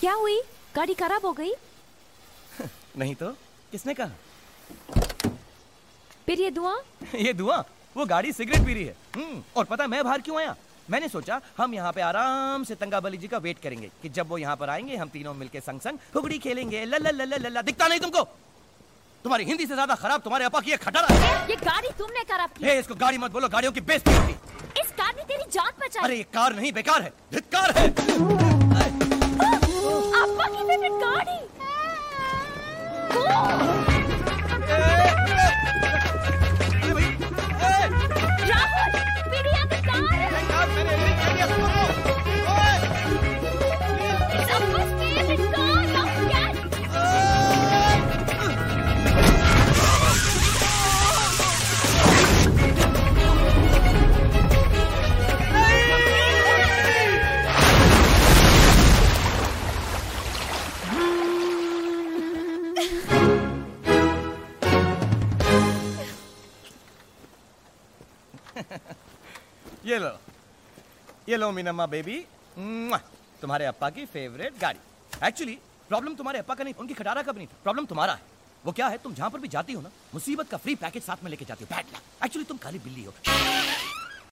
क्या हुई? गाड़ी खराब हो गई? नहीं तो किसने कहा? फिर ये धुआं? ये धुआं? वो गाड़ी सिगरेट पी रही है। और पता है मैं बाहर क्यों आया? मैंने सोचा हम यहाँ पे आराम से तंगाबली जी का वेट करेंगे कि जब वो यहाँ पर आएंगे हम तीनों मिलके संग संग फुगड़ी खेलेंगे। ला दिखता नहीं तुमको? तुम्हारी हिंदी से ज्यादा खराब तुम्हारे अपा की खटारा। ये गाड़ी तुमने खराब की। इसको गाड़ी मत बोलो, गाड़ियों की बेइज्जती होती। इस कार ने तेरी जान बचाई। अरे ये कार नहीं, बेकार है, धिक्कार है। अपा की फेवरेट गाड़ी। राहुल, मेरी यहाँ पे कार है। It's Appa's favorite car. Now get. ये लो मीनम्मा बेबी, तुम्हारे अप्पा की फेवरेट गाड़ी। एक्चुअली प्रॉब्लम तुम्हारे अप्पा का नहीं, उनकी खटारा का भी नहीं था, प्रॉब्लम तुम्हारा है। वो क्या है, तुम जहां पर भी जाती हो ना, मुसीबत का फ्री पैकेज साथ में लेके जाती हो। Bad luck. एक्चुअली तुम काली बिल्ली हो।